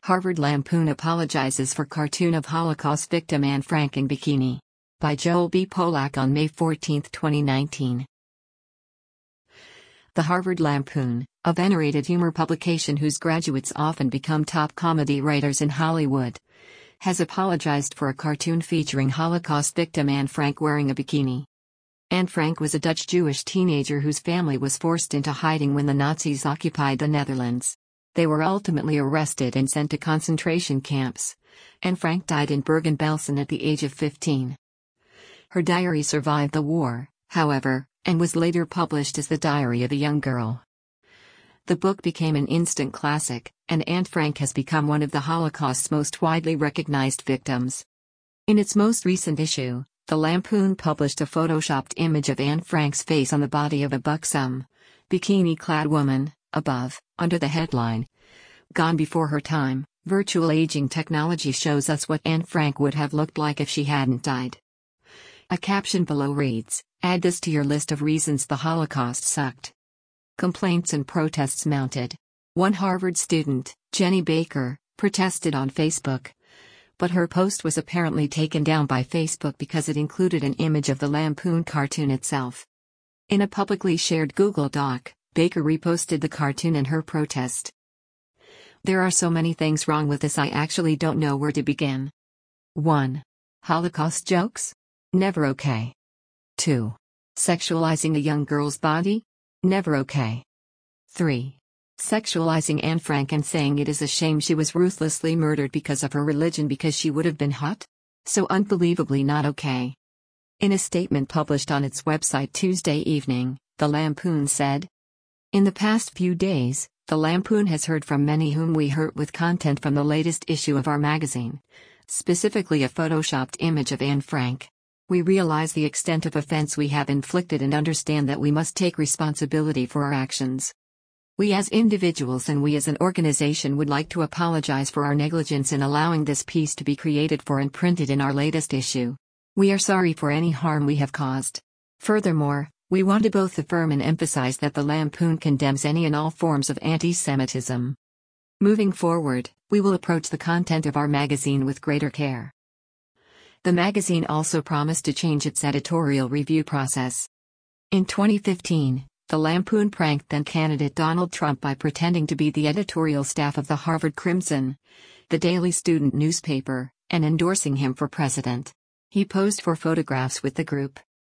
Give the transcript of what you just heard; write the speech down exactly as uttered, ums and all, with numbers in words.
Harvard Lampoon apologizes for cartoon of Holocaust victim Anne Frank in bikini. By Joel B. Polak on May fourteenth, twenty nineteen. The Harvard Lampoon, a venerated humor publication whose graduates often become top comedy writers in Hollywood, has apologized for a cartoon featuring Holocaust victim Anne Frank wearing a bikini. Anne Frank was a Dutch Jewish teenager whose family was forced into hiding when the Nazis occupied the Netherlands. They were ultimately arrested and sent to concentration camps. Anne Frank died in Bergen-Belsen at the age of fifteen. Her diary survived the war, however, and was later published as The Diary of a Young Girl. The book became an instant classic, and Anne Frank has become one of the Holocaust's most widely recognized victims. In its most recent issue, the Lampoon published a photoshopped image of Anne Frank's face on the body of a buxom, bikini-clad woman. Above, under the headline, "Gone Before Her Time, Virtual Aging Technology Shows Us What Anne Frank Would Have Looked Like If She Hadn't Died." A caption below reads, "Add this to your list of reasons the Holocaust sucked." Complaints and protests mounted. One Harvard student, Jenny Baker, protested on Facebook. But her post was apparently taken down by Facebook because it included an image of the Lampoon cartoon itself. In a publicly shared Google Doc, Baker reposted the cartoon and her protest. "There are so many things wrong with this, I actually don't know where to begin. one. Holocaust jokes? Never okay. two. Sexualizing a young girl's body? Never okay. three. Sexualizing Anne Frank and saying it is a shame she was ruthlessly murdered because of her religion because she would have been hot? So unbelievably not okay." In a statement published on its website Tuesday evening, the Lampoon said, "In the past few days, the Lampoon has heard from many whom we hurt with content from the latest issue of our magazine, specifically a photoshopped image of Anne Frank. We realize the extent of offense we have inflicted and understand that we must take responsibility for our actions. We as individuals and we as an organization would like to apologize for our negligence in allowing this piece to be created for and printed in our latest issue. We are sorry for any harm we have caused. Furthermore, we want to both affirm and emphasize that the Lampoon condemns any and all forms of anti-Semitism. Moving forward, we will approach the content of our magazine with greater care." The magazine also promised to change its editorial review process. In twenty fifteen, the Lampoon pranked then-candidate Donald Trump by pretending to be the editorial staff of the Harvard Crimson, the daily student newspaper, and endorsing him for president. He posed for photographs with the group,